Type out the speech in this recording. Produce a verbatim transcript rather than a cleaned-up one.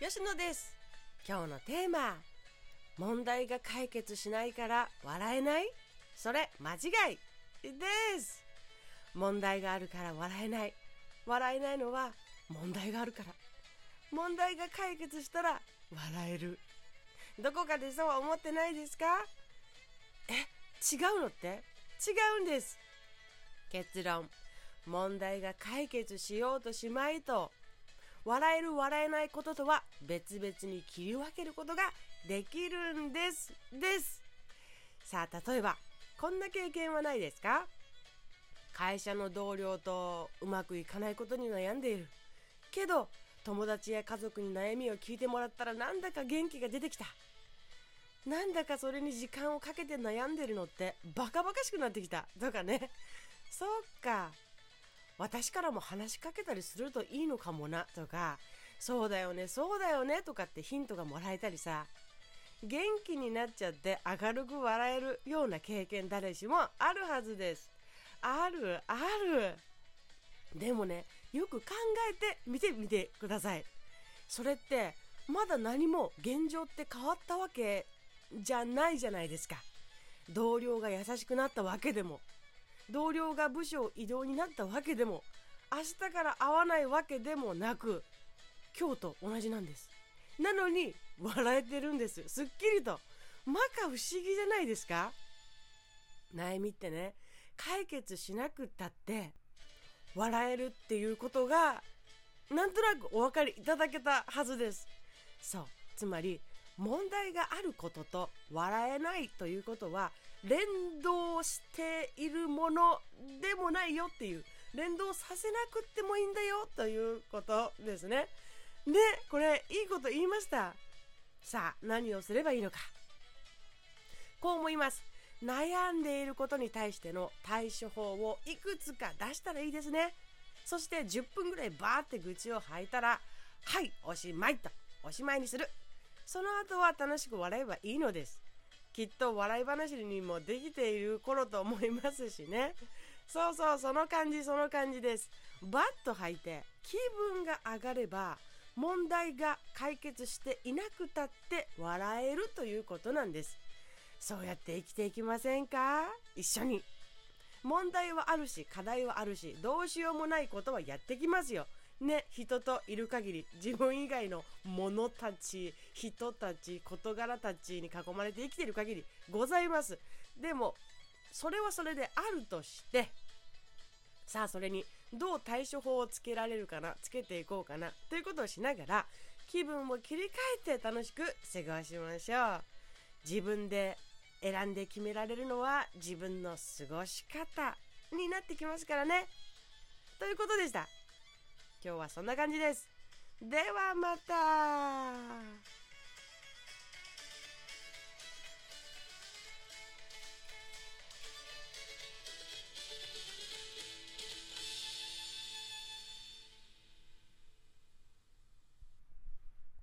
吉野です。今日のテーマ、問題が解決しないから笑えない？それ間違いです。問題があるから笑えない。笑えないのは問題があるから。問題が解決したら笑える。どこかでそうは思ってないですか？え、違うのって？違うんです。結論、問題が解決しようとしまいと、笑える笑えないこととは別々に切り分けることができるんですですさあ、例えばこんな経験はないですか？会社の同僚とうまくいかないことに悩んでいるけど、友達や家族に悩みを聞いてもらったらなんだか元気が出てきた。なんだかそれに時間をかけて悩んでるのってバカバカしくなってきたとかね。そっか、私からも話しかけたりするといいのかもなとか、そうだよねそうだよねとかってヒントがもらえたりさ、元気になっちゃって明るく笑えるような経験、誰しもあるはずです。あるある。でもね、よく考えてみてみてください。それってまだ何も現状って変わったわけじゃないじゃないですか。同僚が優しくなったわけでも、同僚が部署異動になったわけでも、明日から会わないわけでもなく、今日と同じなんです。なのに笑えてるんです。すっきりと。まか不思議じゃないですか？悩みってね、解決しなくったって笑えるっていうことがなんとなくお分かりいただけたはずです。そう、つまり問題があることと笑えないということは連動しているものでもないよっていう、連動させなくってもいいんだよということですね。で、これいいこと言いました。さあ、何をすればいいのか。こう思います。悩んでいることに対しての対処法をいくつか出したらいいですね。そしてじゅっぷんぐらいバーって愚痴を吐いたら、はい、おしまいとおしまいにする。その後は楽しく笑えばいいのです。きっと笑い話にもできている頃と思いますしね。そうそう、その感じその感じです。バッと吐いて気分が上がれば、問題が解決していなくたって笑えるということなんです。そうやって生きていきませんか？一緒に。問題はあるし、課題はあるし、どうしようもないことはやってきますよね。人といる限り、自分以外の物たち、人たち、事柄たちに囲まれて生きている限りございます。でもそれはそれであるとして、さあそれにどう対処法をつけられるかな、つけていこうかなということをしながら、気分を切り替えて楽しく過ごしましょう。自分で選んで決められるのは自分の過ごし方になってきますからね。ということでした。今日はそんな感じです。ではまた。